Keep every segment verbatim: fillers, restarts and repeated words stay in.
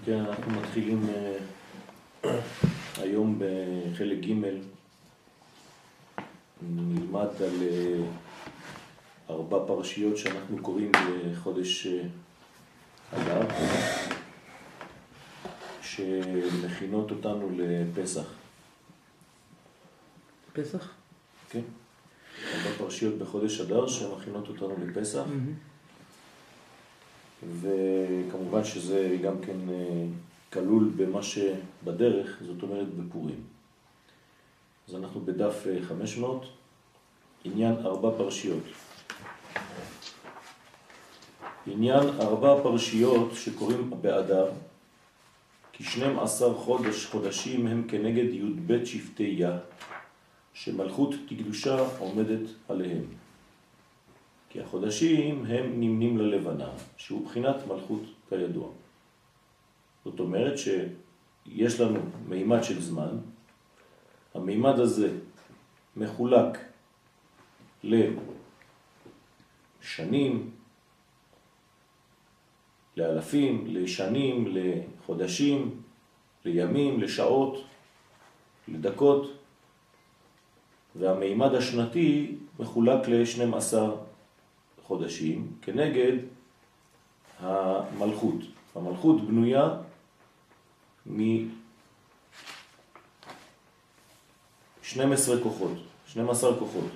כן, אנחנו מתחילים uh, היום בחלק ג' נלמד על uh, ארבע פרשיות שאנחנו קוראים בחודש uh, אדר, שמכינות אותנו לפסח. פסח? כן, ארבע פרשיות בחודש אדר שמכינות אותנו לפסח. Mm-hmm. וכמובן שזה גם כן כלול במה שבדרך, זאת אומרת בפורים. אז אנחנו בדף חמש מאות, עניין ארבע פרשיות. עניין ארבע פרשיות שקוראים באדר, כי שנים עשר חודש חודשים הם כנגד י' ב' שבטי יה, שמלכות תקדושה עומדת עליהם. כי החודשים הם נמנים ללבנה, שהוא בחינת מלכות כידוע. זאת אומרת שיש לנו מימד של זמן, המימד הזה מחולק לשנים, לאלפים, לשנים, לחודשים, לימים, לשעות, לדקות, והמימד השנתי מחולק ל-שנים עשר חודשים כנגד המלכות. המלכות בנויה מ-שנים עשר כוחות, שנים עשר כוחות.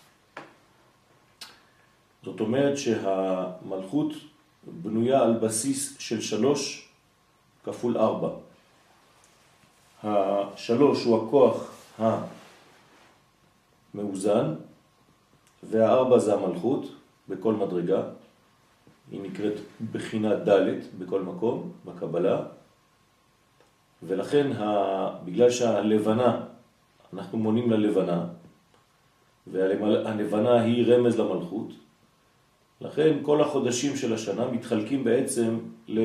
זאת אומרת שהמלכות בנויה על בסיס של שלוש כפול ארבע. השלוש הוא הכוח המאוזן, והארבע זה המלכות בכל מדרגה. היא נקראת בחינת ד' בכל מקום בקבלה. ולכן בגלל שהלבנה, אנחנו מונים ללבנה, והלבנה היא רמז למלכות, לכן כל החודשים של השנה מתחלקים בעצם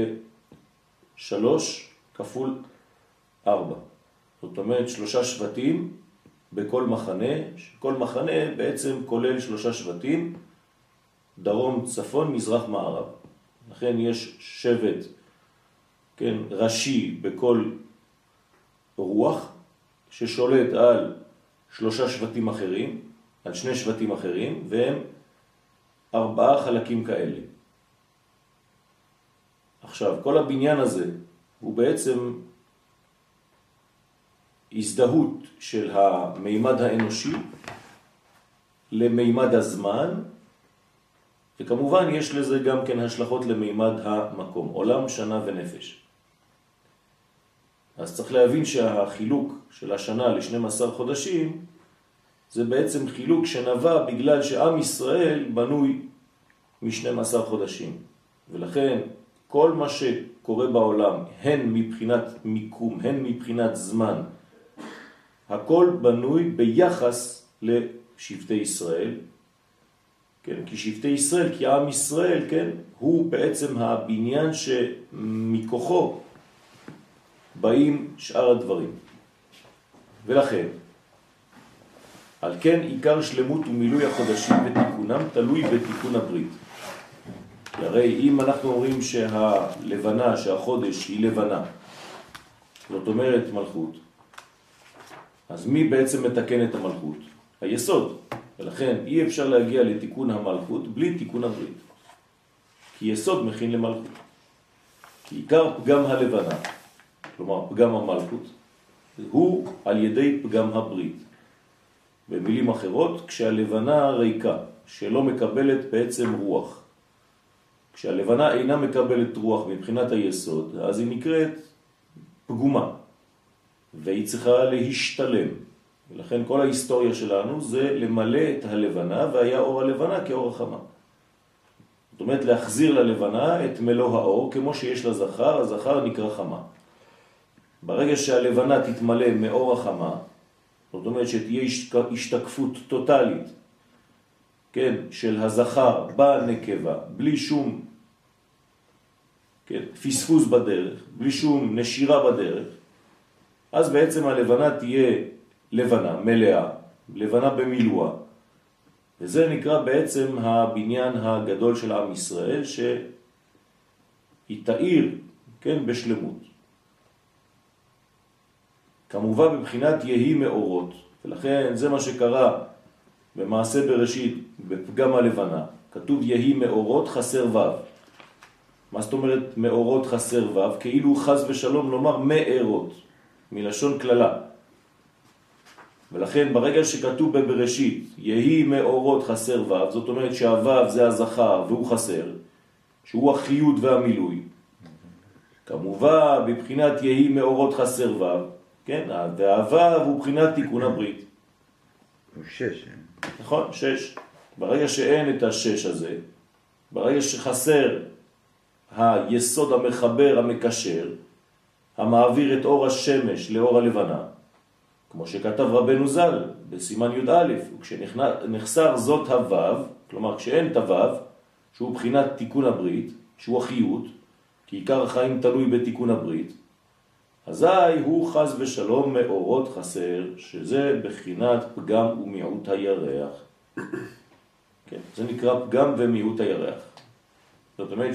לשלוש כפול ארבע. זאת אומרת שלושה שבטים בכל מחנה, כל מחנה בעצם כולל שלושה שבטים, דרום, צפון, מזרח, מערב. לכן יש שבט, כן, ראשי בכל רוח, ששולט על שלושה שבטים אחרים, על שני שבטים אחרים, והם ארבעה חלקים כאלה. עכשיו, כל הבניין הזה הוא בעצם הזדהות של המימד האנושי למימד הזמן, וכמובן יש לזה גם כן השלכות למימד המקום, עולם, שנה ונפש. אז צריך להבין שהחילוק של השנה ל-שנים עשר חודשים זה בעצם חילוק שנבע בגלל שעם ישראל בנוי מ-שנים עשר חודשים. ולכן כל מה שקורה בעולם, הן מבחינת מיקום, הן מבחינת זמן, הכל בנוי ביחס לשבטי ישראל. כן, כי שבטי ישראל, כי עם ישראל, כן, הוא בעצם הבניין שמכוחו באים שאר הדברים. ולכן, על כן עיקר שלמות ומילוי החודשים ותיקונם תלוי בתיקון הברית. הרי אם אנחנו אומרים שהלבנה, שהחודש היא לבנה, זאת אומרת מלכות, אז מי בעצם מתקן את המלכות? היסוד. ולכן אי אפשר להגיע לתיקון המלכות בלי תיקון הברית. כי יסוד מכין למלכות. כי עיקר פגם הלבנה, כלומר פגם המלכות, הוא על ידי פגם הברית. במילים אחרות, כשהלבנה ריקה, שלא מקבלת בעצם רוח. כשהלבנה אינה מקבלת רוח מבחינת היסוד, אז היא נקראת פגומה. והיא צריכה להשתלם. ולכן כל ההיסטוריה שלנו זה למלא את הלבנה, והיה אור הלבנה כאור החמה. זאת אומרת להחזיר ללבנה את מלוא האור, כמו שיש לזכר, הזכר נקרא חמה. ברגע שהלבנה תתמלא מאור החמה, זאת אומרת שתהיה השתקפות טוטלית, כן, של הזכר בנקבה, בלי שום, כן, פספוס בדרך, בלי שום נשירה בדרך, אז בעצם הלבנה תהיה לבנה, מלאה, לבנה במילואה. וזה נקרא בעצם הבניין הגדול של עם ישראל, שהיא תאיר, כן, בשלמות. כמובן בבחינת יהי מאורות, ולכן זה מה שקרה במעשה בראשית בפגם הלבנה, כתוב יהי מאורות חסר ו'. מה זאת אומרת מאורות חסר ו'? כאילו חז ושלום לומר מארות, מלשון כללה. ולכן ברגע שכתוב בבראשית יהי מאורות חסר ו', זאת אומרת שהו' זה הזכר והוא חסר, שהוא החיות והמילוי. כמובן בבחינת יהי מאורות חסר ו', כן, והו' הוא בחינת תיקון הברית. הוא שש. נכון, שש. ברגע שאין את השש הזה, ברגע שחסר היסוד המחבר המקשר, המעביר את אור השמש לאור הלבנה, כמו שכתב רבנו ז"ל בסימן י' א', וכשנחסר זאת הוו, כלומר כשאין את הוו, שהוא בחינת תיקון הברית, שהוא החיות, כי עיקר החיים תלוי בתיקון הברית, אזי הוא חז ושלום מאורות חסר, שזה בחינת פגם ומיעוט הירח. כן, זה נקרא פגם ומיעוט הירח. זאת אומרת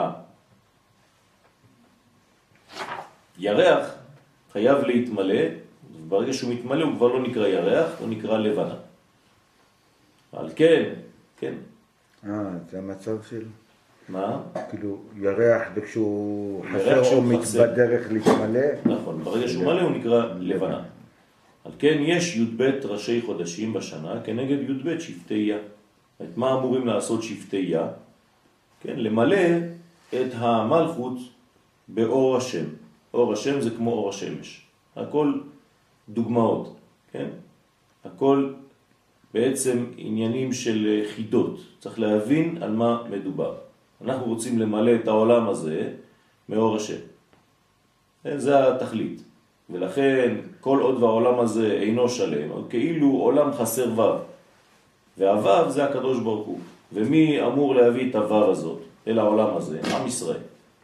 שהירח חייב להתמלא, וברגע שהוא מתמלא הוא כבר לא נקרא ירח, הוא נקרא לבנה. על כן, כן. אה, זה המצב של... מה? כאילו ירח וכשהוא חסר או בדרך להתמלא. נכון, ברגע שהוא מלא הוא נקרא לבנה. על כן יש י"ב ראשי חודשים בשנה כנגד י"ב שבטי יה. את מה אמורים לעשות שבטי יה? כן, למלא את המלכות באור השם. אור השם זה כמו אור השמש. הכל דוגמאות, כן? הכל בעצם עניינים של חידות. צריך להבין על מה מדובר. אנחנו רוצים למלא את העולם הזה מאור השם. זה התכלית. ולכן כל עוד והעולם הזה אינו שלם, כאילו עולם חסר וו. והוו זה הקדוש ברוך הוא. ומי אמור להביא את הוו הזאת אל העולם הזה? עם ישראל.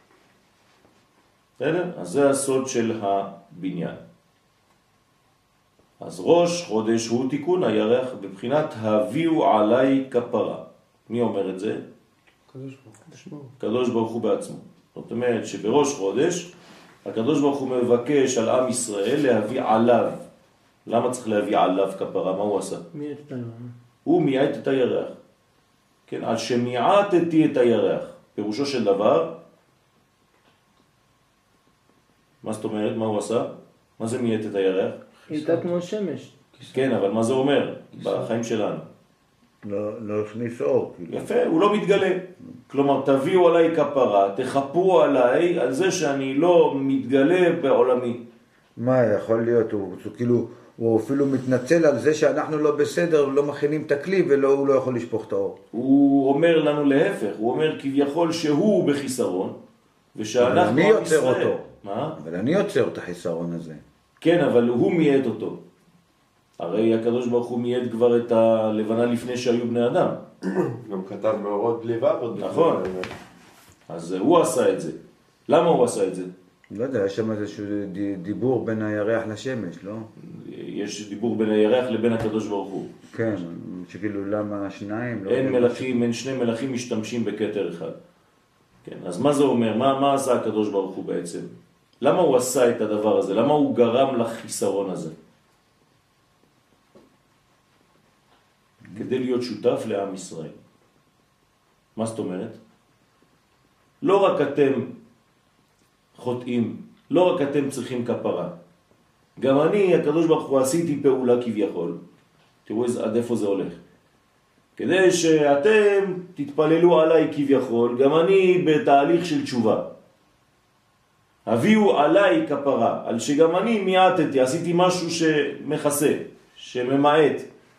בסדר? אז זה הסוד של הבניין. אז ראש חודש הוא תיקון הירח בבחינת הביאו עליי כפרה. מי אומר את זה? קדוש ברוך הוא. קדוש ברוך הוא בעצמו. זאת אומרת שבראש חודש הקדוש ברוך הוא מבקש על עם ישראל להביא עליו. למה צריך להביא עליו כפרה? מה הוא עשה? מי את הירח? הוא מיעט את הירח. כן, על שמיעטתי את הירח. פירושו של דבר, מה זאת אומרת? מה הוא עשה? מה זה מיעט את הירח? הייתה כמו שמש. כן, אבל מה זה אומר בחיים שלנו? לא, לא הכניס אור. יפה, הוא לא מתגלה. כלומר, תביאו עליי כפרה, תחפו עליי על זה שאני לא מתגלה בעולמי. מה יכול להיות? הוא, הוא כאילו, הוא אפילו מתנצל על זה שאנחנו לא בסדר, לא מכינים את הכלי והוא לא יכול לשפוך את האור. הוא אומר לנו להפך, הוא אומר כביכול שהוא בחיסרון, ושאנחנו... אבל אני יוצר אותו. מה? אבל אני יוצר את החיסרון הזה. כן, אבל הוא מייד אותו. הרי הקדוש ברוך הוא מייד כבר את הלבנה לפני שהיו בני אדם. גם כתב מאורות בלי ו'. נכון. אז הוא עשה את זה. למה הוא עשה את זה? לא יודע, יש שם איזשהו דיבור בין הירח לשמש, לא? יש דיבור בין הירח לבין הקדוש ברוך הוא. כן, שכאילו למה שניים? אין מלאכים, אין שני מלאכים משתמשים בכתר אחד. כן, אז מה זה אומר? מה, מה עשה הקדוש ברוך הוא בעצם? למה הוא עשה את הדבר הזה? למה הוא גרם לחיסרון הזה? כדי להיות שותף לעם ישראל. מה זאת אומרת? לא רק אתם חוטאים, לא רק אתם צריכים כפרה. גם אני, הקדוש ברוך הוא, עשיתי פעולה כביכול. תראו עד איפה זה הולך. כדי שאתם תתפללו עליי כביכול, גם אני בתהליך של תשובה. הביאו עליי כפרה, על שגם אני מיעטתי, עשיתי משהו שמחסה, שממעט.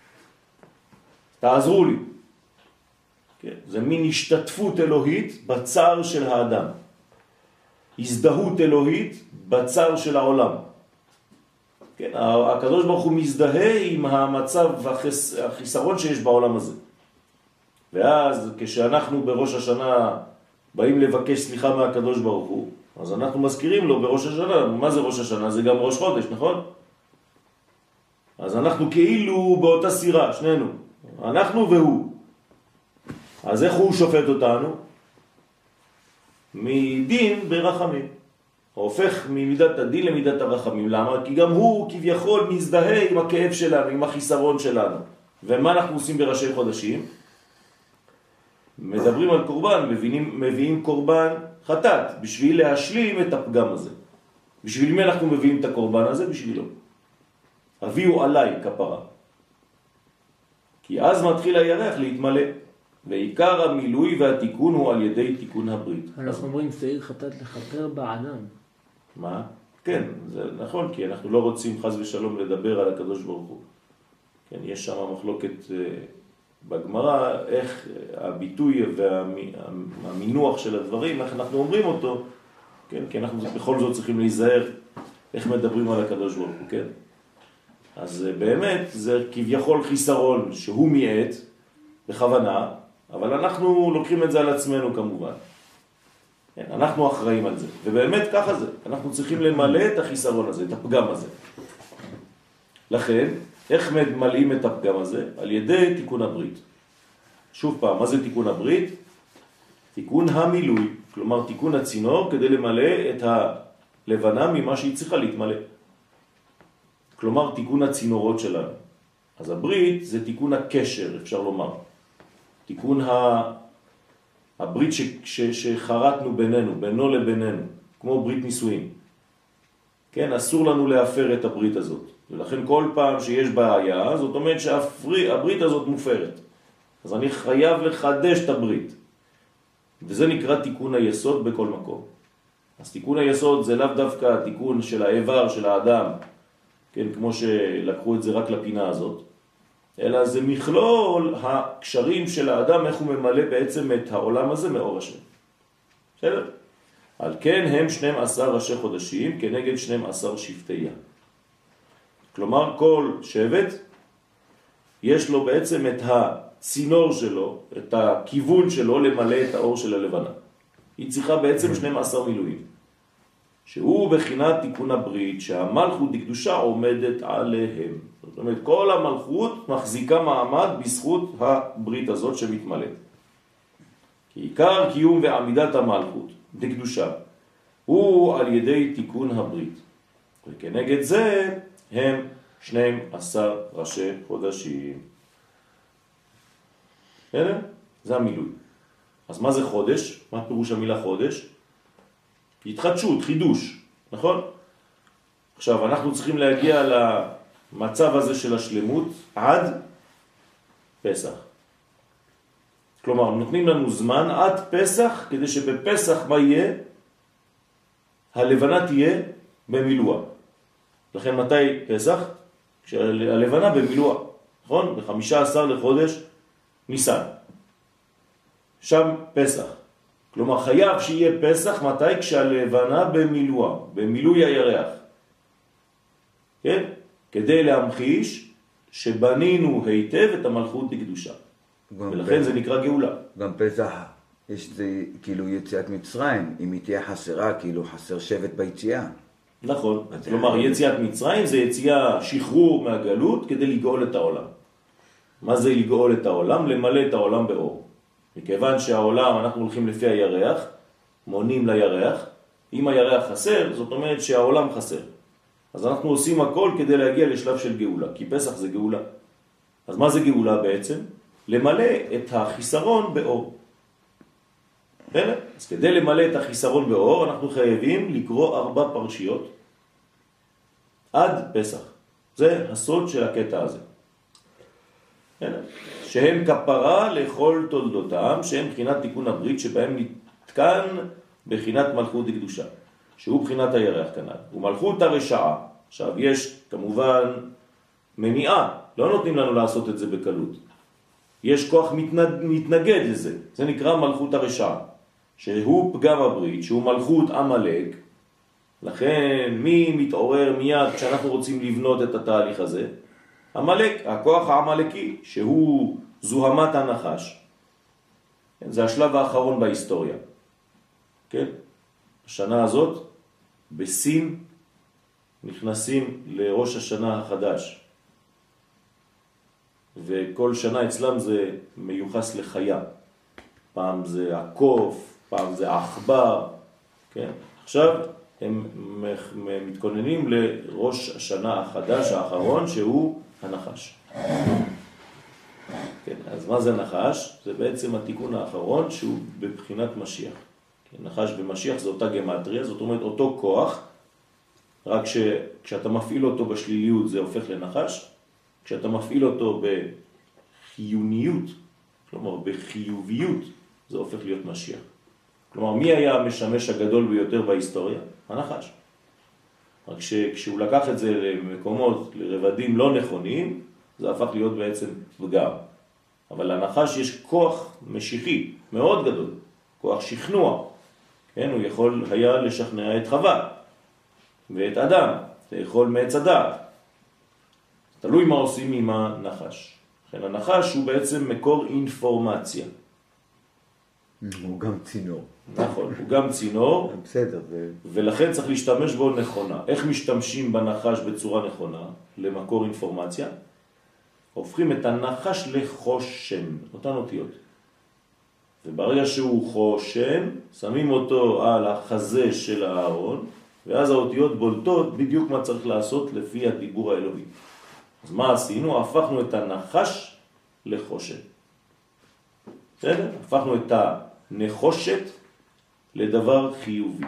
תעזרו לי. כן? זה מין השתתפות אלוהית בצער של האדם. הזדהות אלוהית בצער של העולם. כן? הקדוש ברוך הוא מזדהה עם המצב והחס... החיסרון שיש בעולם הזה. ואז כשאנחנו בראש השנה באים לבקש סליחה מהקדוש ברוך הוא, אז אנחנו מזכירים לו בראש השנה. מה זה ראש השנה? זה גם ראש חודש, נכון? אז אנחנו כאילו באותה סירה, שנינו. אנחנו והוא. אז איך הוא שופט אותנו? מדין ברחמים. הופך ממידת הדין למידת הרחמים. למה? כי גם הוא כביכול מזדהה עם הכאב שלנו, עם החיסרון שלנו. ומה אנחנו עושים בראשי חודשים? מדברים על קורבן, מביאים, מביאים קורבן חטאת, בשביל להשלים את הפגם הזה. בשביל מי אנחנו מביאים את הקורבן הזה? בשבילו. הביאו עליי כפרה. כי אז מתחיל הירח להתמלא. ועיקר המילוי והתיקון הוא על ידי תיקון הברית. אנחנו אומרים שעיר חטאת לכפר באדם. מה? כן, זה נכון, כי אנחנו לא רוצים חס ושלום לדבר על הקדוש ברוך הוא. כן, יש שם מחלוקת בגמרא, איך הביטוי והמינוח של הדברים, איך אנחנו אומרים אותו, כן, כי אנחנו בכל זאת צריכים להיזהר איך מדברים על הקדוש ברוך הוא, כן? אז באמת זה כביכול חיסרון שהוא מיעט בכוונה, אבל אנחנו לוקחים את זה על עצמנו כמובן. כן, אנחנו אחראים על זה, ובאמת ככה זה. אנחנו צריכים למלא את החיסרון הזה, את הפגם הזה. לכן, איך מלאים את הפגם הזה? על ידי תיקון הברית. שוב פעם, מה זה תיקון הברית? תיקון המילוי, כלומר תיקון הצינור כדי למלא את הלבנה ממה שהיא צריכה להתמלא. כלומר תיקון הצינורות שלנו. אז הברית זה תיקון הקשר, אפשר לומר. תיקון ה... הברית ש... ש... שחרטנו בינינו, בינו לבינינו, כמו ברית נישואין. כן, אסור לנו להפר את הברית הזאת. ולכן כל פעם שיש בעיה, זאת אומרת שהברית הזאת מופרת. אז אני חייב לחדש את הברית. וזה נקרא תיקון היסוד בכל מקום. אז תיקון היסוד זה לאו דווקא התיקון של האיבר של האדם, כן, כמו שלקחו את זה רק לפינה הזאת, אלא זה מכלול הקשרים של האדם, איך הוא ממלא בעצם את העולם הזה מאור השם. בסדר? על כן הם שנים עשר ראשי חודשים כנגד שנים עשר שבטיה. כלומר כל שבט יש לו בעצם את הצינור שלו, את הכיוון שלו למלא את האור של הלבנה. היא צריכה בעצם שנים עשר מילואים. שהוא בחינת תיקון הברית, שהמלכות דקדושה עומדת עליהם. זאת אומרת, כל המלכות מחזיקה מעמד בזכות הברית הזאת שמתמלאת. כי עיקר קיום ועמידת המלכות דקדושה הוא על ידי תיקון הברית. וכנגד זה הם שנים עשר ראשי חודשים. בסדר? זה המילוי. אז מה זה חודש? מה פירוש המילה חודש? התחדשות, חידוש, נכון? עכשיו, אנחנו צריכים להגיע למצב הזה של השלמות עד פסח. כלומר, נותנים לנו זמן עד פסח, כדי שבפסח מה יהיה? הלבנה תהיה במילואה. לכן מתי פסח? כשהלבנה במילואה, נכון? ב-חמישה עשר לחודש ניסן. שם פסח. כלומר, חייב שיהיה פסח מתי? כשהלבנה במילואה, במילוי הירח. כן? כדי להמחיש שבנינו היטב את המלכות בקדושה. ולכן זה נקרא גאולה. גם פסח, יש זה כאילו יציאת מצרים, אם היא תהיה חסרה, כאילו חסר שבט ביציאה. נכון. כלומר, יציאת מצרים זה יציאה שחרור מהגלות כדי לגאול את העולם. מה זה לגאול את העולם? למלא את העולם באור. מכיוון שהעולם, אנחנו הולכים לפי הירח, מונים לירח, אם הירח חסר, זאת אומרת שהעולם חסר. אז אנחנו עושים הכל כדי להגיע לשלב של גאולה, כי פסח זה גאולה. אז מה זה גאולה בעצם? למלא את החיסרון באור. בסדר? אז כדי למלא את החיסרון באור, אנחנו חייבים לקרוא ארבע פרשיות עד פסח. זה הסוד של הקטע הזה. שהם כפרה לכל תולדותם, שהם בחינת תיקון הברית, שבהם נתקן בחינת מלכות דקדושה, שהוא בחינת הירח כנ"ל. ומלכות הרשעה, עכשיו יש כמובן מניעה, לא נותנים לנו לעשות את זה בקלות. יש כוח מתנגד לזה, זה נקרא מלכות הרשעה, שהוא פגם הברית, שהוא מלכות עמלק. לכן מי מתעורר מיד כשאנחנו רוצים לבנות את התהליך הזה? עמלק, הכוח העמלקי, שהוא זוהמת הנחש. זה השלב האחרון בהיסטוריה. כן? השנה הזאת, בסין, נכנסים לראש השנה החדש. וכל שנה אצלם זה מיוחס לחיה. פעם זה הקוף, פעם זה העכבר. כן? עכשיו, הם מתכוננים לראש השנה החדש האחרון שהוא הנחש. כן, אז מה זה נחש? זה בעצם התיקון האחרון שהוא בבחינת משיח. כן, נחש ומשיח זה אותה גמטריה, זאת אומרת אותו כוח, רק שכשאתה מפעיל אותו בשליליות זה הופך לנחש, כשאתה מפעיל אותו בחיוניות, כלומר בחיוביות, זה הופך להיות משיח. כלומר, מי היה המשמש הגדול ביותר בהיסטוריה? הנחש. רק שכשהוא לקח את זה למקומות, לרבדים לא נכונים, זה הפך להיות בעצם פגם. אבל לנחש יש כוח משיחי מאוד גדול, כוח שכנוע. כן, הוא יכול היה לשכנע את חווה ואת אדם, זה יכול מעץ הדעת. תלוי מה עושים עם הנחש. לכן הנחש הוא בעצם מקור אינפורמציה. הוא גם צינור. נכון, הוא גם צינור. בסדר. ו... ולכן צריך להשתמש בו נכונה. איך משתמשים בנחש בצורה נכונה למקור אינפורמציה? הופכים את הנחש לחושן, אותן אותיות. וברגע שהוא חושן, שמים אותו על החזה של הארון, ואז האותיות בולטות בדיוק מה צריך לעשות לפי הדיבור האלוהי. אז מה עשינו? הפכנו את הנחש לחושן. בסדר? הפכנו את הנחושת לדבר חיובי.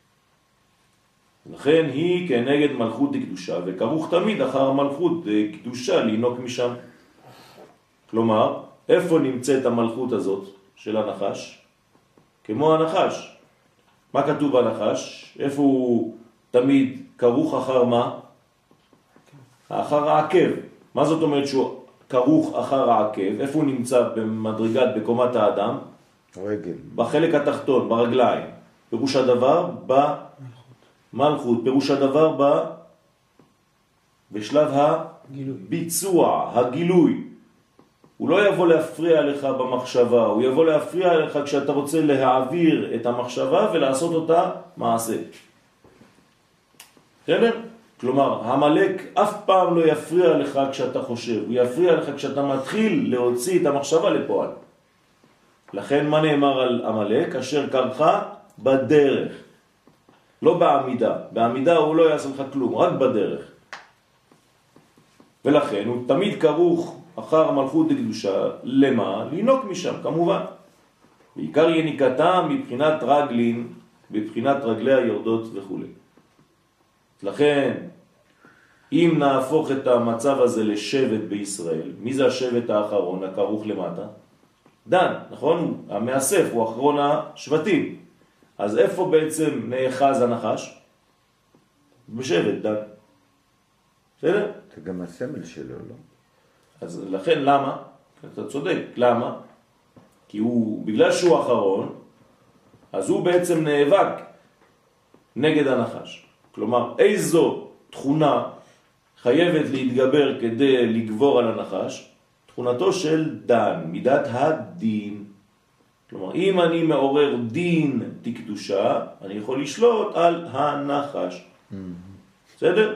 לכן היא כנגד מלכות דקדושה, וכרוך תמיד אחר מלכות דקדושה לינוק משם. כלומר, איפה נמצאת המלכות הזאת של הנחש? כמו הנחש. מה כתוב בנחש? איפה הוא תמיד כרוך אחר מה? אחר העקב. מה זאת אומרת שהוא כרוך אחר העקב? איפה הוא נמצא במדרגת, בקומת האדם? רגל. בחלק התחתון, ברגליים. פירוש הדבר במלכות. פירוש הדבר ב... בשלב הביצוע, הגילוי. הוא לא יבוא להפריע לך במחשבה, הוא יבוא להפריע לך כשאתה רוצה להעביר את המחשבה ולעשות אותה מעשה. בסדר? כלומר, המלאק אף פעם לא יפריע לך כשאתה חושב, הוא יפריע לך כשאתה מתחיל להוציא את המחשבה לפועל. לכן מה נאמר על המלאק? אשר קרחה בדרך, לא בעמידה. בעמידה הוא לא יעשה לך כלום, רק בדרך. ולכן הוא תמיד כרוך אחר מלכות דקדושה, למה? לינוק משם, כמובן. בעיקר יניקתה מבחינת רגלין, מבחינת רגלי היורדות וכו'. לכן, אם נהפוך את המצב הזה לשבט בישראל, מי זה השבט האחרון, הכרוך למטה? דן, נכון? הוא המאסף, הוא אחרון השבטים. אז איפה בעצם נאחז הנחש? בשבט דן. בסדר? זה גם הסמל שלו, לא? אז לכן למה? אתה צודק, למה? כי הוא, בגלל שהוא אחרון, אז הוא בעצם נאבק נגד הנחש. כלומר, איזו תכונה חייבת להתגבר כדי לגבור על הנחש? תכונתו של דן, מידת הדין. כלומר, אם אני מעורר דין תקדושה, אני יכול לשלוט על הנחש. בסדר?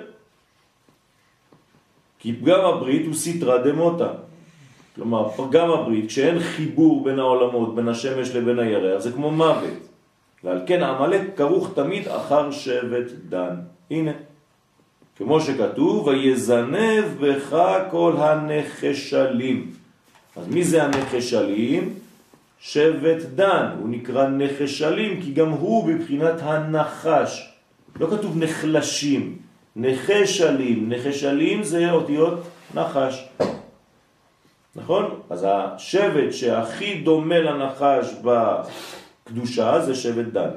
כי פגם הברית הוא סתרא דמותא. כלומר, פגם הברית, כשאין חיבור בין העולמות, בין השמש לבין הירח, זה כמו מוות. ועל כן העמלק כרוך תמיד אחר שבט דן. הנה, כמו שכתוב, ויזנב בך כל הנחשלים. אז מי זה הנחשלים? שבט דן. הוא נקרא נחשלים כי גם הוא בבחינת הנחש. לא כתוב נחלשים. נחשלים. נחשלים זה אותיות נחש. נכון? אז השבט שהכי דומה לנחש בקדושה זה שבט דן.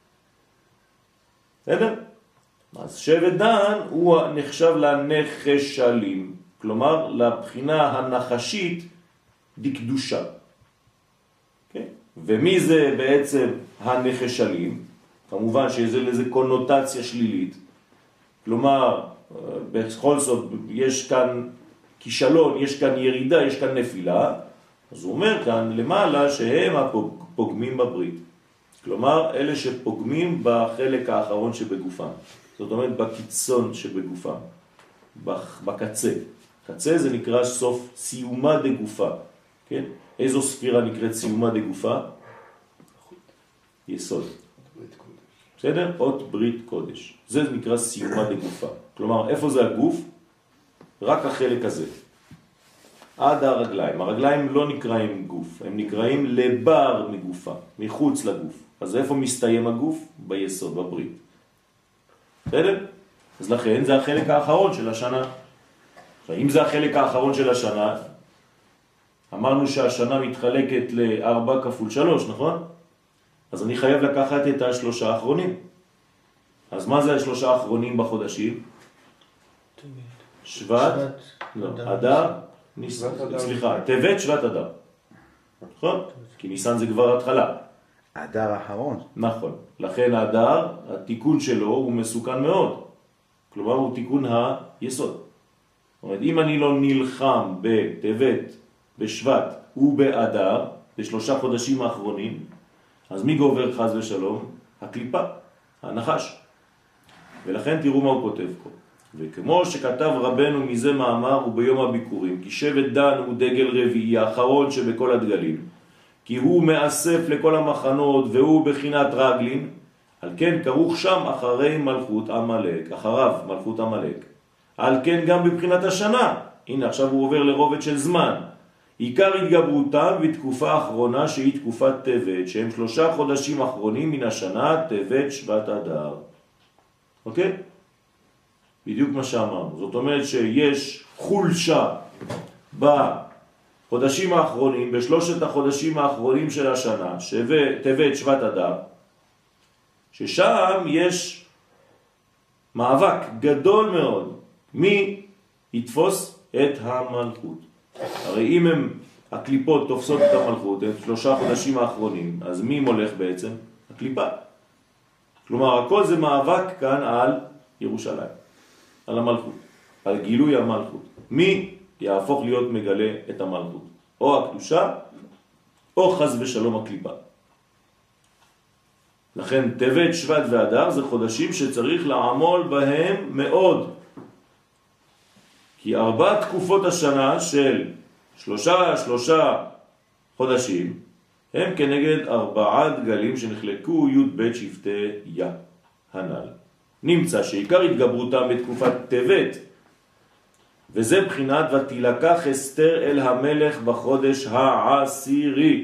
בסדר? אז שבט דן הוא נחשב לנחשלים, כלומר לבחינה הנחשית דקדושה. Okay? ומי זה בעצם הנחשלים? כמובן שזה לזה קונוטציה שלילית. כלומר, בכל זאת יש כאן כישלון, יש כאן ירידה, יש כאן נפילה. אז הוא אומר כאן למעלה שהם הפוגמים בברית. כלומר, אלה שפוגמים בחלק האחרון שבגופם. זאת אומרת, בקיצון שבגופם. בקצה. קצה זה נקרא סוף סיומה דגופה. כן? איזו ספירה נקראת סיומה דגופה? יסוד. בסדר? אות ברית קודש. זה נקרא סיומה דגופה. כלומר, איפה זה הגוף? רק החלק הזה. עד הרגליים. הרגליים לא נקראים גוף, הם נקראים לבר מגופה, מחוץ לגוף. אז איפה מסתיים הגוף? ביסוד, בברית. בסדר? אז לכן זה החלק האחרון של השנה. אם זה החלק האחרון של השנה, אמרנו שהשנה מתחלקת לארבע כפול שלוש, נכון? אז אני חייב לקחת את השלושה האחרונים. אז מה זה השלושה האחרונים בחודשים? שבט, לא, אדר, סליחה, טבת, שבט, אדר. נכון? כי ניסן זה כבר התחלה. האדר האחרון. נכון. לכן האדר, התיקון שלו הוא מסוכן מאוד. כלומר הוא תיקון היסוד. זאת אומרת, אם אני לא נלחם בטבת, בשבט ובאדר, בשלושה חודשים האחרונים, אז מי גובר חז ושלום? הקליפה, הנחש. ולכן תראו מה הוא כותב פה. וכמו שכתב רבנו מזה מאמר וביום הביקורים, כי שבט דן הוא דגל רביעי, האחרון שבכל הדגלים, כי הוא מאסף לכל המחנות והוא בחינת רגלין, על כן כרוך שם אחרי מלכות המלך, אחריו מלכות המלך. על כן גם בבחינת השנה, הנה עכשיו הוא עובר לרובד של זמן, עיקר התגברותם בתקופה האחרונה שהיא תקופת טבת, שהם שלושה חודשים אחרונים מן השנה, טבת, שבט, אדר. אוקיי? בדיוק מה שאמרנו. זאת אומרת שיש חולשה בחודשים האחרונים, בשלושת החודשים האחרונים של השנה, טבת, שבט, אדר, ששם יש מאבק גדול מאוד. מי יתפוס את המלכות? הרי אם הם, הקליפות תופסות את המלכות, את שלושה חודשים האחרונים, אז מי מולך בעצם? הקליפה. כלומר, הכל זה מאבק כאן על ירושלים, על המלכות, על גילוי המלכות. מי יהפוך להיות מגלה את המלכות? או הקדושה, או חס ושלום הקליפה. לכן טבת, שבט ואדר זה חודשים שצריך לעמול בהם מאוד. כי ארבע תקופות השנה של שלושה, שלושה חודשים, הם כנגד ארבעה דגלים שנחלקו י' ב' שבטי יא הנ"ל. נמצא שעיקר התגברותם בתקופת טבת, וזה בחינת ותילקח אסתר אל המלך בחודש העשירי.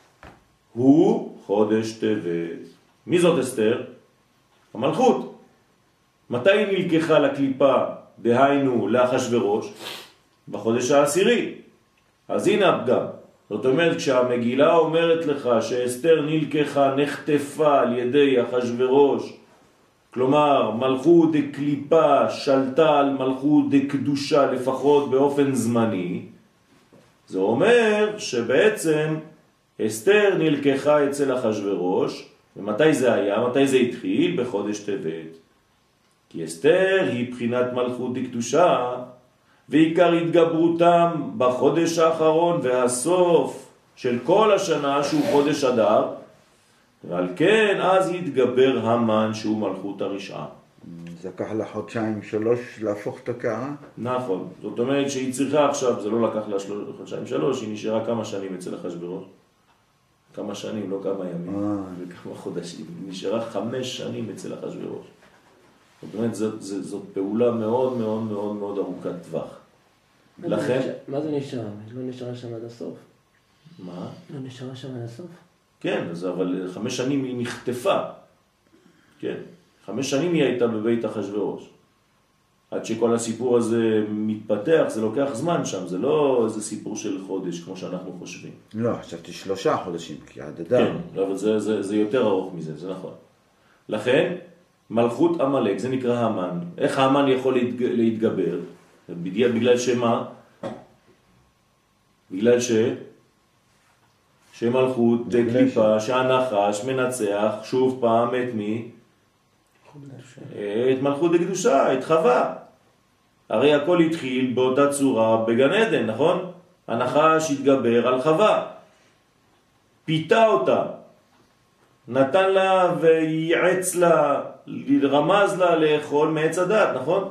הוא חודש טבת. מי זאת אסתר? המלכות. מתי היא נלקחה לקליפה? דהיינו לאחשוורוש? בחודש העשירי. אז הנה הפגם. זאת אומרת, כשהמגילה אומרת לך שאסתר נלקחה, נחטפה על ידי אחשוורוש, כלומר מלכות דקליפה שלטה על מלכות דקדושה לפחות באופן זמני, זה אומר שבעצם אסתר נלקחה אצל אחשוורוש. ומתי זה היה? מתי זה התחיל? בחודש טבת. כי אסתר היא בחינת מלכות דקדושה, ועיקר התגברותם בחודש האחרון והסוף של כל השנה שהוא חודש אדר, ועל כן אז יתגבר המן שהוא מלכות הרשעה. זה לקח לה חודשיים שלוש להפוך את הקערה? נכון. זאת אומרת שהיא צריכה עכשיו, זה לא לקח לה חודשיים שלוש, היא נשארה כמה שנים אצל אחשוורוש. כמה שנים, לא כמה ימים, וכמה חודשים. היא נשארה חמש שנים אצל אחשוורוש. זאת אומרת, זאת, זאת, זאת פעולה מאוד מאוד מאוד מאוד ארוכת טווח. לכן... מה זה נשארה? לא נשארה שם עד הסוף. מה? לא נשארה שם עד הסוף? כן, אז, אבל חמש שנים היא נחטפה. כן, חמש שנים היא הייתה בבית אחשוורוש. עד שכל הסיפור הזה מתפתח, זה לוקח זמן שם, זה לא איזה סיפור של חודש, כמו שאנחנו חושבים. לא, חשבתי שלושה חודשים, כי עד אדר. כן, אבל זה, זה, זה יותר ארוך מזה, זה נכון. לכן, מלכות המלך, זה נקרא המן. איך המן יכול להתגבר? בגלל שמה? בגלל ש... שמלכות דקליפה, שהנחש מנצח שוב פעם את מי? את מלכות דקדושה, את חווה. הרי הכל התחיל באותה צורה בגן עדן, נכון? הנחש התגבר על חווה, פיתה אותה, נתן לה וייעץ לה, רמז לה לאכול מעץ הדת, נכון?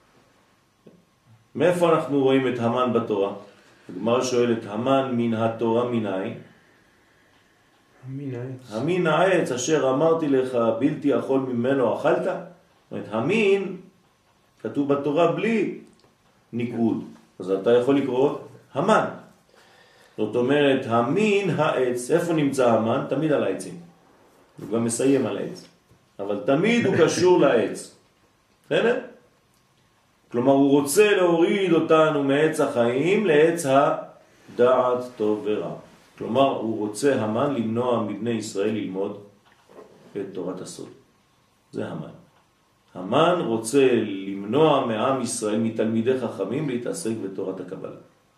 מאיפה אנחנו רואים את המן בתורה? הגמרא שואלת, המן מן התורה מנין? מנין? המין העץ אשר אמרתי לך בלתי אכול ממנו אכלת? זאת אומרת, המין כתוב בתורה בלי ניקוד, אז אתה יכול לקרוא המן. זאת אומרת, המין העץ, איפה נמצא המן? תמיד על העצים. הוא גם מסיים על העץ, אבל תמיד הוא קשור לעץ. בסדר? כלומר, הוא רוצה להוריד אותנו מעץ החיים לעץ הדעת טוב ורע. כלומר, הוא רוצה המן למנוע מבני ישראל ללמוד את תורת הסוד. זה המן. המן רוצה למנוע מעם ישראל, מתלמידי חכמים, להתעסק בתורת הקבלה.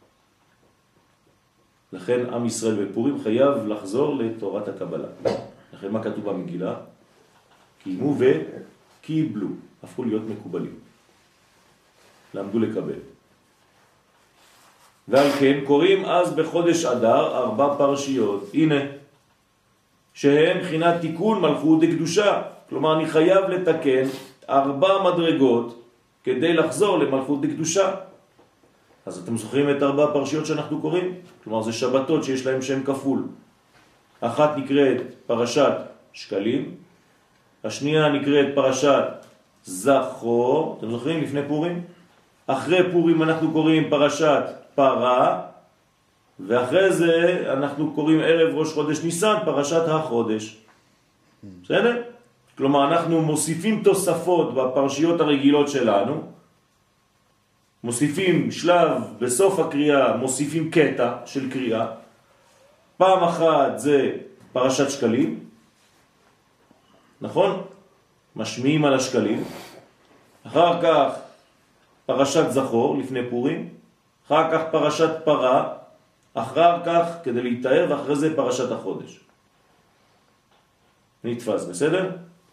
לכן עם ישראל בפורים חייב לחזור לתורת הקבלה. לכן מה כתוב במגילה? קיימו וקיבלו, הפכו להיות מקובלים. למדו לקבל. ועל כן קוראים אז בחודש אדר ארבע פרשיות. הנה, שהם בחינת תיקון מלכות דקדושה. כלומר, אני חייב לתקן ארבע מדרגות כדי לחזור למלכות דקדושה. אז אתם זוכרים את ארבע פרשיות שאנחנו קוראים? כלומר, זה שבתות שיש להם שם כפול. אחת נקראת פרשת שקלים, השנייה נקראת פרשת זכור, אתם זוכרים לפני פורים? אחרי פורים אנחנו קוראים פרשת פרה, ואחרי זה אנחנו קוראים ערב ראש חודש ניסן פרשת החודש. בסדר? כלומר, אנחנו מוסיפים תוספות בפרשיות הרגילות שלנו, מוסיפים שלב בסוף הקריאה, מוסיפים קטע של קריאה. פעם אחת זה פרשת שקלים, נכון? משמיעים על השקלים. אחר כך פרשת זכור לפני פורים, אחר כך פרשת פרה, אחר כך כדי להתאר, ואחרי זה פרשת החודש. נתפס, בסדר?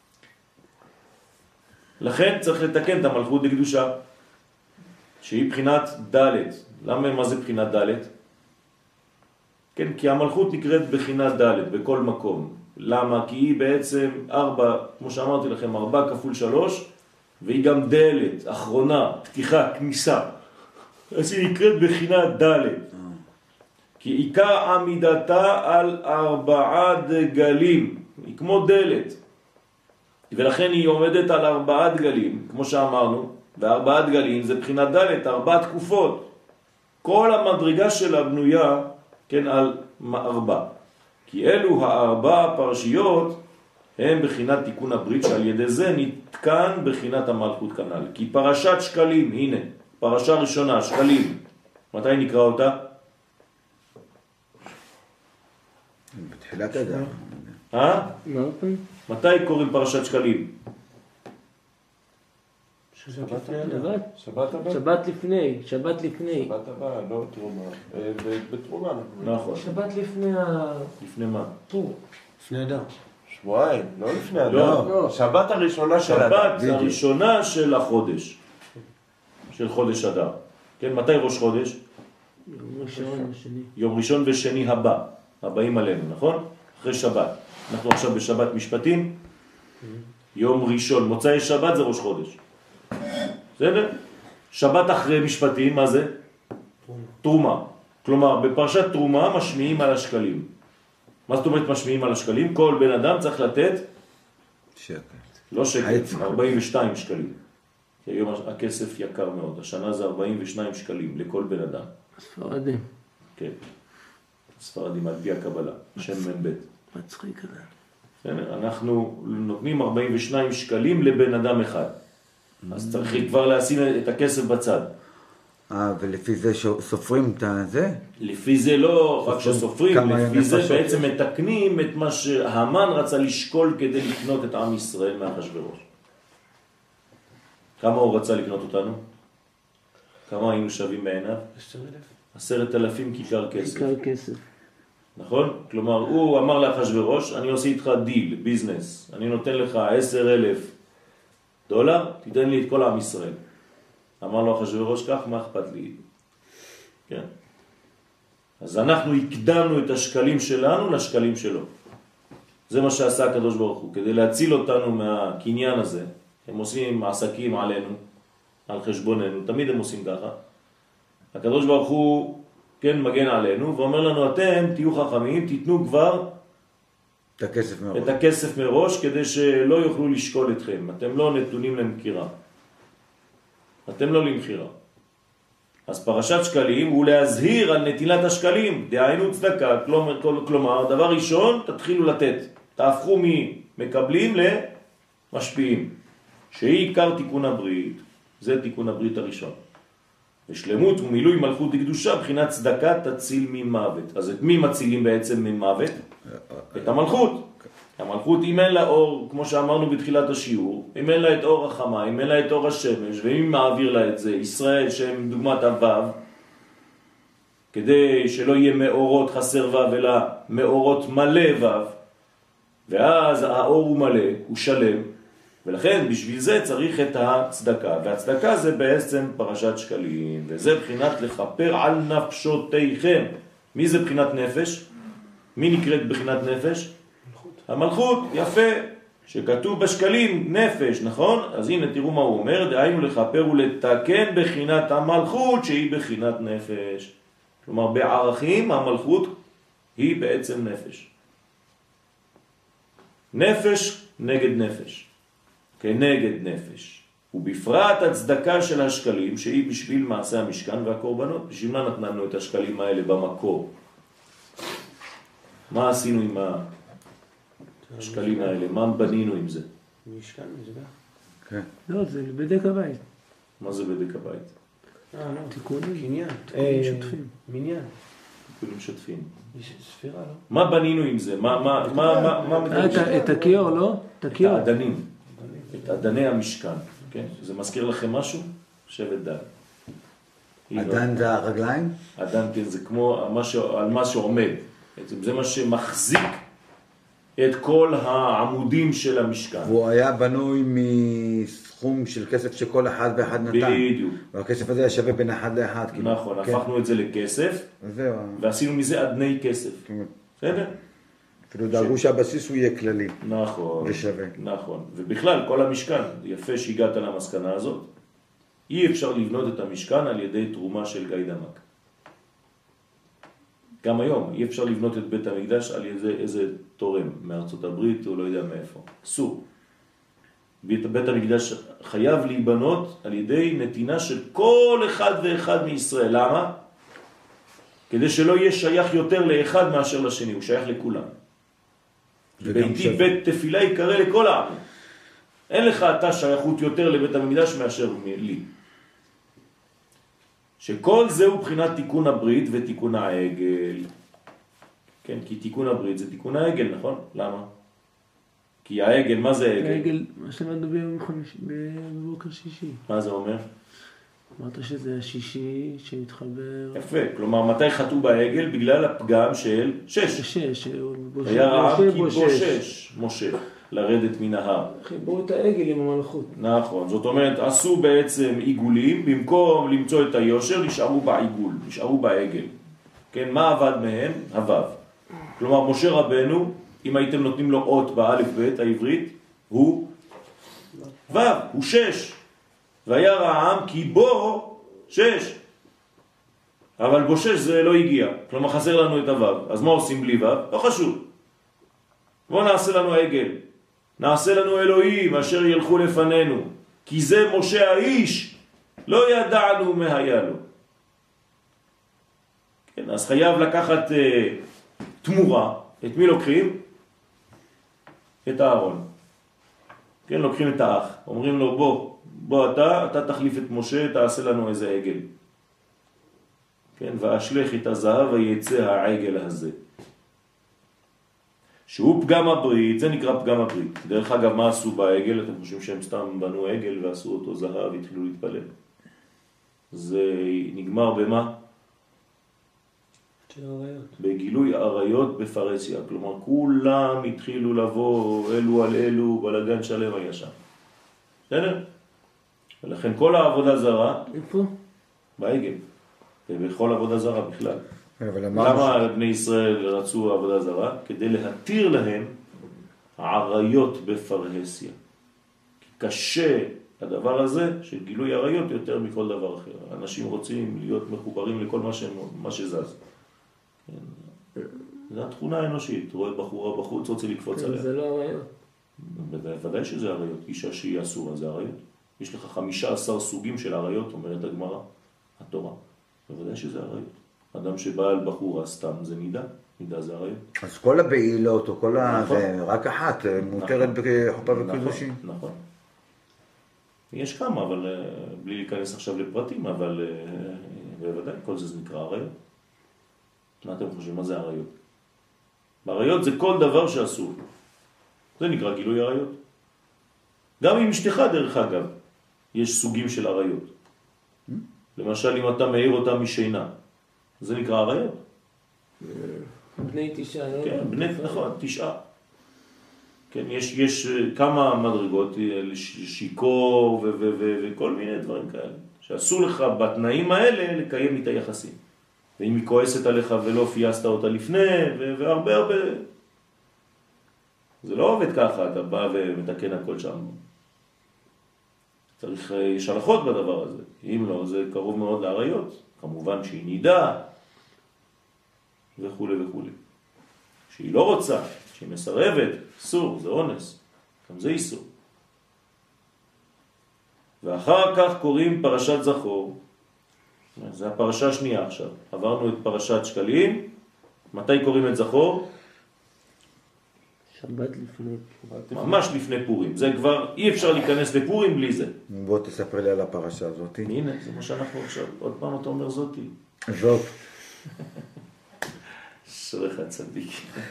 לכן צריך לתקן את המלכות דקדושה, שהיא בחינת ד'. למה, מה זה בחינת ד'? כן, כי המלכות נקראת בחינת ד' בכל מקום. למה? כי היא בעצם ארבע, כמו שאמרתי לכם, ארבע כפול שלוש, והיא גם דלת, אחרונה, פתיחה, כניסה. אז היא נקראת בחינת ד'. כי עיקר עמידתה על ארבעה דגלים, היא כמו דלת. ולכן היא עומדת על ארבעה דגלים, כמו שאמרנו, וארבעה דגלים זה בחינת ד', ארבע תקופות. כל המדרגה שלה בנויה, כן, על ארבע. כי אלו הארבע פרשיות הם בחינת תיקון הברית, שעל ידי זה נתקן בחינת המלכות כנ"ל. כי פרשת שקלים, הנה, פרשה ראשונה, שקלים, מתי נקרא אותה? בתחילת אדר. אה? מה אופן? מתי קוראים פרשת שקלים? שבת שבת. שבת הבא? שבת לפני, שבת לפני. שבת הבא, לא תרומה. אה, ב- בתרומה. נכון. שבת לפני ה... לפני מה? פור. לפני אדם. שבועיים, לא לפני אדם. לא. שבת הראשונה של אדם. שבת הראשונה של החודש, של חודש אדר. כן, מתי ראש חודש? יום ראשון ושני. יום ראשון ושני הבא, הבאים עלינו, נכון? אחרי שבת. אנחנו עכשיו בשבת משפטים, יום ראשון, מוצאי שבת זה ראש חודש. בסדר? שבת אחרי משפטים, מה זה? תרומה. כלומר, בפרשת תרומה משמיעים על השקלים. מה זאת אומרת משמיעים על השקלים? כל בן אדם צריך לתת שקל. לא שקל, ארבעים ושתיים שקלים. כי היום הכסף יקר מאוד. השנה זה ארבעים ושתיים שקלים לכל בן אדם. ספרדים. כן. ספרדים על פי הקבלה. שם מבית. מצחיק כזה. בסדר? אנחנו נותנים ארבעים ושתיים שקלים לבן אדם אחד. אז צריך כבר לשים את הכסף בצד. אה, ולפי זה סופרים את זה? לפי זה לא רק שסופרים, לפי זה נפשות בעצם מתקנים את מה שהמן רצה לשקול כדי לקנות את עם ישראל מאחשוורוש. כמה הוא רצה לקנות אותנו? כמה היינו שווים בעיניו? עשרת אלפים כיכר כסף. כיכר כסף. נכון? כלומר, הוא אמר לאחשוורוש, אני עושה איתך דיל, ביזנס, אני נותן לך עשר אלף דולר, תיתן לי את כל עם ישראל. אמר לו אחשוורוש, כך, מה אכפת לי? כן. אז אנחנו הקדמנו את השקלים שלנו לשקלים שלו. זה מה שעשה הקדוש ברוך הוא, כדי להציל אותנו מהקניין הזה. הם עושים עסקים עלינו, על חשבוננו, תמיד הם עושים ככה. הקדוש ברוך הוא, כן, מגן עלינו, ואומר לנו, אתם תהיו חכמים, תיתנו כבר את הכסף מראש. את הכסף מראש, כדי שלא יוכלו לשקול אתכם. אתם לא נתונים למכירה. אתם לא למכירה. אז פרשת שקלים הוא להזהיר על נטילת השקלים, דהיינו צדקה, כלומר, כלומר, דבר ראשון, תתחילו לתת. תהפכו ממקבלים למשפיעים, שהיא עיקר תיקון הברית. זה תיקון הברית הראשון. ושלמות ומילוי מלכות קדושה, בחינת צדקה תציל ממוות. אז את מי מצילים בעצם ממוות? את המלכות. המלכות, אם אין לה אור, כמו שאמרנו בתחילת השיעור, אם אין לה את אור החמה, אם אין לה את אור השמש, ואם מעביר לה את זה, ישראל שהם דוגמת הוו, כדי שלא יהיה מאורות חסר וו, אלא מאורות מלא וו, ואז האור הוא מלא, הוא שלם, ולכן בשביל זה צריך את הצדקה, והצדקה זה בעצם פרשת שקלים, וזה בחינת לכפר על נפשותיכם. מי זה בחינת נפש? מי נקראת בחינת נפש? המלכות, יפה, שכתוב בשקלים נפש, נכון? אז הנה תראו מה הוא אומר, דהיינו לכפר ולתקן בחינת המלכות שהיא בחינת נפש. כלומר בערכים המלכות היא בעצם נפש. נפש נגד נפש, כנגד נפש. ובפרט הצדקה של השקלים שהיא בשביל מעשה המשכן והקורבנות. בשביל מה נתנו את השקלים האלה במקור? מה עשינו עם ה... השקלים האלה, מה בנינו עם זה? משכן, מזבח. כן. לא, זה בדק הבית. מה זה בדק הבית? אה, לא. תיקונים. קניין. תיקונים שוטפים. מניין. תיקונים שוטפים. יש ספירה, לא? מה בנינו עם זה? מה, מה, מה, מה, מה מדגיש? את הכיור, לא? את את הכיור. האדנים. את אדני המשכן. כן? זה מזכיר לכם משהו? שבט דן. אדן זה הרגליים? אדן, כן, זה כמו מה ש... על מה שעומד. זה מה שמחזיק את כל העמודים של המשכן. והוא היה בנוי מסכום של כסף שכל אחד ואחד נתן. בדיוק. והכסף הזה היה שווה בין אחד לאחד. כאילו. נכון, כן. הפכנו את זה לכסף, זהו. ועשינו מזה אדני כסף. כן. בסדר? אפילו דאגו שהבסיס הוא יהיה כללי. נכון. ושווה. נכון. ובכלל, כל המשכן, יפה שהגעת למסקנה הזאת, אי אפשר לבנות את המשכן על ידי תרומה של גיא דמק. גם היום, אי אפשר לבנות את בית המקדש על ידי איזה תורם מארצות הברית, או לא יודע מאיפה. אסור. בית, בית המקדש חייב להיבנות על ידי נתינה של כל אחד ואחד מישראל. למה? כדי שלא יהיה שייך יותר לאחד מאשר לשני, הוא שייך לכולם. ביתי בית תפילה יקרא לכל העם. אין לך אתה שייכות יותר לבית המקדש מאשר לי. שכל זה הוא בחינת תיקון הברית ותיקון העגל. כן, כי תיקון הברית זה תיקון העגל, נכון? למה? כי העגל, מה זה העגל? העגל, מה שלמדנו ביום חמישי, בבוקר שישי. מה זה אומר? אמרת שזה השישי שמתחבר... יפה, כלומר מתי חטאו בעגל? בגלל הפגם של שש. שש, היה רעב כי בושש. בושש משה לרדת מן ההר. חיברו את העגל עם המלכות. נכון, זאת אומרת עשו בעצם עיגולים, במקום למצוא את היושר נשארו בעיגול, נשארו בעגל. כן, מה עבד מהם? הוו. כלומר משה רבנו, אם הייתם נותנים לו אות באלף בית העברית, הוא וו, הוא שש. והיה רעם כי בו שש. אבל בו שש זה לא הגיע, כלומר חסר לנו את הוו. אז מה עושים בלי וו? לא חשוב. בוא נעשה לנו עגל. נעשה לנו אלוהים אשר ילכו לפנינו, כי זה משה האיש, לא ידענו מה היה לו. כן, אז חייב לקחת uh, תמורה. את מי לוקחים? את הארון. כן, לוקחים את האח. אומרים לו בוא, בוא אתה, אתה תחליף את משה, תעשה לנו איזה עגל. כן, ואשלך את הזהב ויצא העגל הזה. שהוא פגם הברית, זה נקרא פגם הברית. דרך אגב, מה עשו בעגל? אתם חושבים שהם סתם בנו עגל ועשו אותו זהב והתחילו להתפלל. זה נגמר במה? בגילוי עריות בפרסיה. כלומר, כולם התחילו לבוא אלו על אלו, בלגן שלם היה שם. בסדר? ולכן כל העבודה זרה... איפה? בעגל. ובכל עבודה זרה בכלל. למה ש... בני ישראל רצו עבודה זרה? כדי להתיר להם עריות בפרהסיה. קשה הדבר הזה של גילוי עריות יותר מכל דבר אחר. אנשים רוצים להיות מחוברים לכל מה, ש... מה שזז. זו התכונה האנושית. רואה בחורה בחוץ, רוצה לקפוץ עליה. זה לא עריות. בוודאי שזה עריות. אישה שהיא אסורה זה עריות. יש לך חמישה עשר סוגים של עריות, אומרת הגמרא, התורה. בוודאי שזה עריות. אדם שבא על בחורה סתם זה נידה. נידה זה עריות. אז כל הבעילות או כל ה... זה רק אחת, מותרת בחופה וקידושין. נכון. יש כמה, אבל בלי להיכנס עכשיו לפרטים, אבל בוודאי כל זה נקרא עריות. מה אתם חושבים? מה זה עריות? עריות זה כל דבר שאסור. זה נקרא גילוי עריות. גם עם אשתך דרך אגב, יש סוגים של עריות. למשל אם אתה מאיר אותה משינה, זה נקרא עריות. בני תשעה, לא? כן, בני, נכון, תשעה. כן, יש, יש כמה מדרגות, שיקור וכל מיני דברים כאלה, שאסור לך בתנאים האלה לקיים איתה יחסים. ואם היא כועסת עליך ולא פייסת אותה לפני, והרבה הרבה... זה לא עובד ככה, אתה בא ומתקן הכל שם. צריך, יש הלכות בדבר הזה. אם לא, זה קרוב מאוד לעריות. כמובן שהיא נידה, וכו' וכו'. שהיא לא רוצה, שהיא מסרבת, אסור, זה אונס. גם זה איסור. ואחר כך קוראים פרשת זכור. זה הפרשה השנייה עכשיו. עברנו את פרשת שקלים. מתי קוראים את זכור? שבת לפני. ממש לפני פורים. זה כבר, אי אפשר להיכנס לפורים בלי זה. בוא תספר לי על הפרשה הזאת. הנה, זה מה שאנחנו עכשיו. עוד פעם אתה אומר זאתי. זאת. שריך צדיק.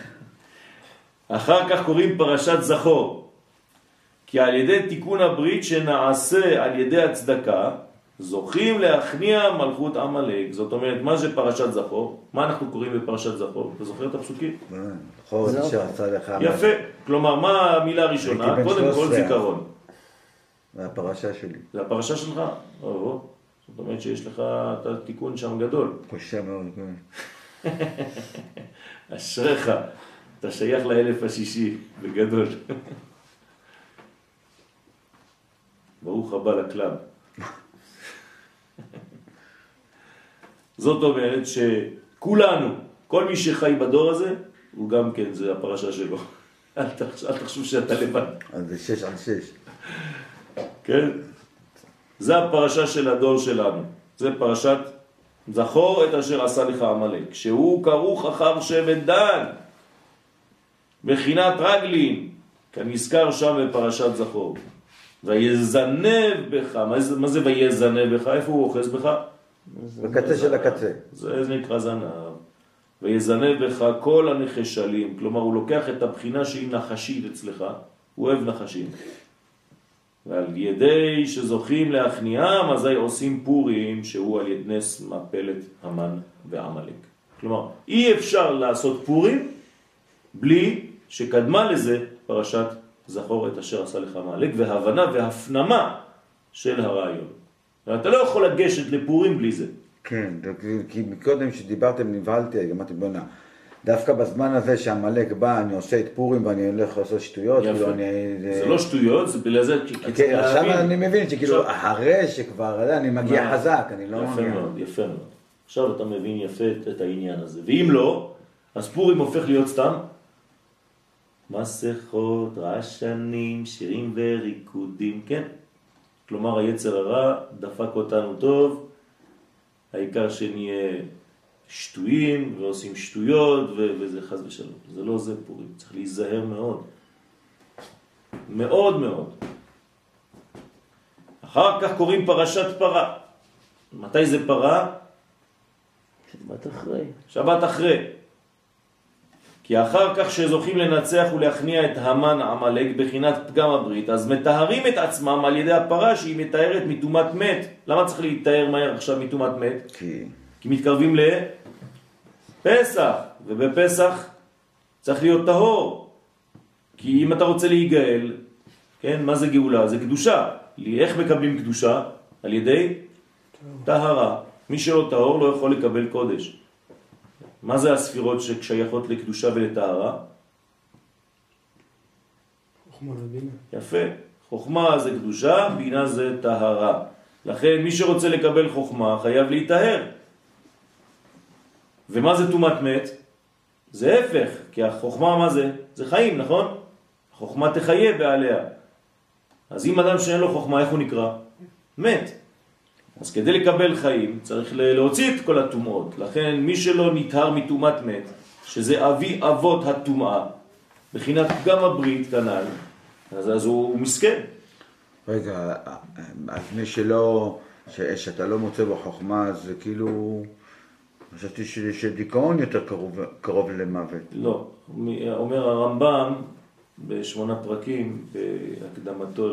אחר כך קוראים פרשת זכור. כי על ידי תיקון הברית שנעשה על ידי הצדקה, זוכים להכניע מלכות עמלק. זאת אומרת, מה זה פרשת זכור? מה אנחנו קוראים בפרשת זכור? אתה זוכר את הפסוקים? זכור את אשר עשה לך. יפה. כלומר, מה המילה הראשונה? קודם כל זיכרון. זה הפרשה שלי. זה הפרשה שלך? או, זאת אומרת שיש לך את התיקון שם גדול. קשה מאוד. אשריך, אתה שייך לאלף השישי, בגדול. ברוך הבא לקלאב. זאת אומרת שכולנו, כל מי שחי בדור הזה, הוא גם כן, זה הפרשה שלו. אל תחשוב שאתה לבד. אז זה שש על שש. כן? זה הפרשה של הדור שלנו. זה פרשת זכור את אשר עשה לך עמלק, שהוא כרוך אחר שבט דן, בחינת רגלין, כנזכר שם בפרשת זכור. ויזנב בך, מה זה, מה זה ויזנב בך? איפה הוא אוחז בך? בקצה של הקצה. זה, זה נקרא זנב. ויזנב בך כל הנחשלים, כלומר הוא לוקח את הבחינה שהיא נחשית אצלך, הוא אוהב נחשים. ועל ידי שזוכים להכניעם, אזי עושים פורים, שהוא על ידי נס מפלת המן ועמלק. כלומר, אי אפשר לעשות פורים בלי שקדמה לזה פרשת זכור את אשר עשה לך עמלק, והבנה והפנמה של הרעיון. אתה לא יכול לגשת לפורים בלי זה. כן, כי מקודם שדיברתם נבהלתי, אמרתי בוא נע. דווקא בזמן הזה שהמלאק בא, אני עושה את פורים ואני הולך לעשות שטויות. יפה. אני... זה לא שטויות, זה בגלל זה... כן, עכשיו אני מבין שכאילו אחרי שכבר אני מגיע חזק, אני לא... יפה מאוד, יפה מאוד. עכשיו אתה מבין יפה את העניין הזה. ואם לא, אז פורים הופך להיות סתם מסכות, רעשנים, שירים וריקודים, כן? כלומר היצר הרע דפק אותנו טוב, העיקר שנהיה שטויים ועושים שטויות ו- וזה חס ושלום. זה לא זה פורים, צריך להיזהר מאוד. מאוד מאוד. אחר כך קוראים פרשת פרה. מתי זה פרה? שבת אחרי. שבת אחרי. כי אחר כך שזוכים לנצח ולהכניע את המן עמלק בחינת פגם הברית, אז מתארים את עצמם על ידי הפרה שהיא מתארת מתומת מת. למה צריך להתאר מהר עכשיו מתומת מת? כי... כי מתקרבים לפסח, ובפסח צריך להיות טהור. כי אם אתה רוצה להיגאל, כן, מה זה גאולה? זה קדושה. איך מקבלים קדושה? על ידי טהרה. מי שלא טהור לא יכול לקבל קודש. מה זה הספירות ששייכות לקדושה ולטהרה? חוכמה ובינה. יפה. חוכמה זה קדושה, בינה זה טהרה. לכן מי שרוצה לקבל חוכמה חייב להיטהר. ומה זה תומת מת? זה הפך, כי החוכמה מה זה? זה חיים, נכון? החוכמה תחיה בעליה. אז אם אדם שאין לו חוכמה, איך הוא נקרא? מת. אז כדי לקבל חיים צריך להוציא את כל הטומאות. לכן מי שלא נטהר מטומאת מת, שזה אבי אבות הטומאה, בחינת גם הברית כנ"ל, אז, אז הוא מסכן. רגע, אז מי שלא, ש, שאתה לא מוצא בחוכמה, אז זה כאילו, חשבתי ש, שדיכאון יותר קרוב, קרוב למוות. לא, אומר הרמב"ם בשמונה פרקים, בהקדמתו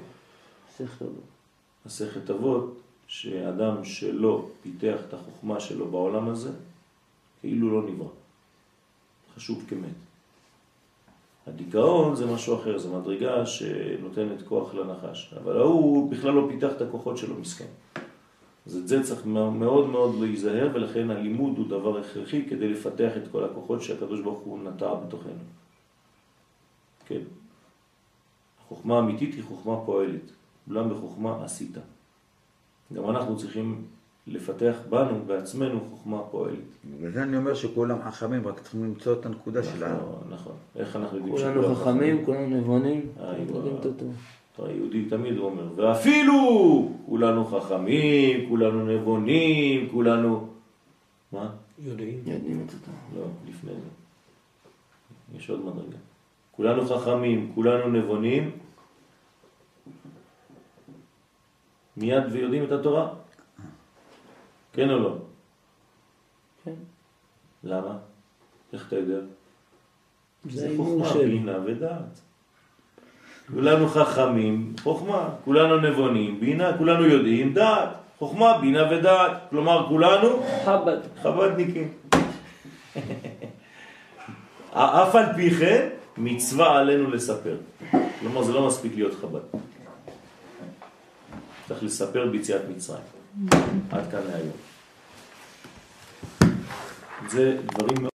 למסכת אבות, שאדם שלא פיתח את החוכמה שלו בעולם הזה, כאילו לא נברא. חשוב כמת. הדיכאון זה משהו אחר, זה מדרגה שנותנת כוח לנחש. אבל הוא בכלל לא פיתח את הכוחות שלו מסכן. אז את זה צריך מאוד מאוד להיזהר, ולכן הלימוד הוא דבר הכרחי כדי לפתח את כל הכוחות שהקדוש ברוך הוא נטע בתוכנו. כן. החוכמה האמיתית היא חוכמה פועלת. אולם בחוכמה עשית. גם אנחנו צריכים לפתח בנו, בעצמנו, חוכמה פועלת. וזה אני אומר שכולם חכמים, רק צריכים למצוא את הנקודה שלנו. נכון, נכון. איך אנחנו יודעים כולנו חכמים, כולנו נבונים, יודעים את אותו. היהודי תמיד אומר, ואפילו כולנו חכמים, כולנו נבונים, כולנו... מה? יודעים. יודעים את אותו. לא, לפני זה. יש עוד מדרגה. כולנו חכמים, כולנו נבונים, מיד ויודעים את התורה? כן או לא? כן. למה? איך אתה יודע? זה חוכמה, בינה ודעת. כולנו חכמים, חוכמה. כולנו נבונים, בינה. כולנו יודעים, דעת. חוכמה, בינה ודעת. כלומר, כולנו... חב"ד. חב"דניקים. אף על פי כן, מצווה עלינו לספר. כלומר, זה לא מספיק להיות חב"ד. צריך לספר ביציאת מצרים. עד כאן להיום. זה דברים מאוד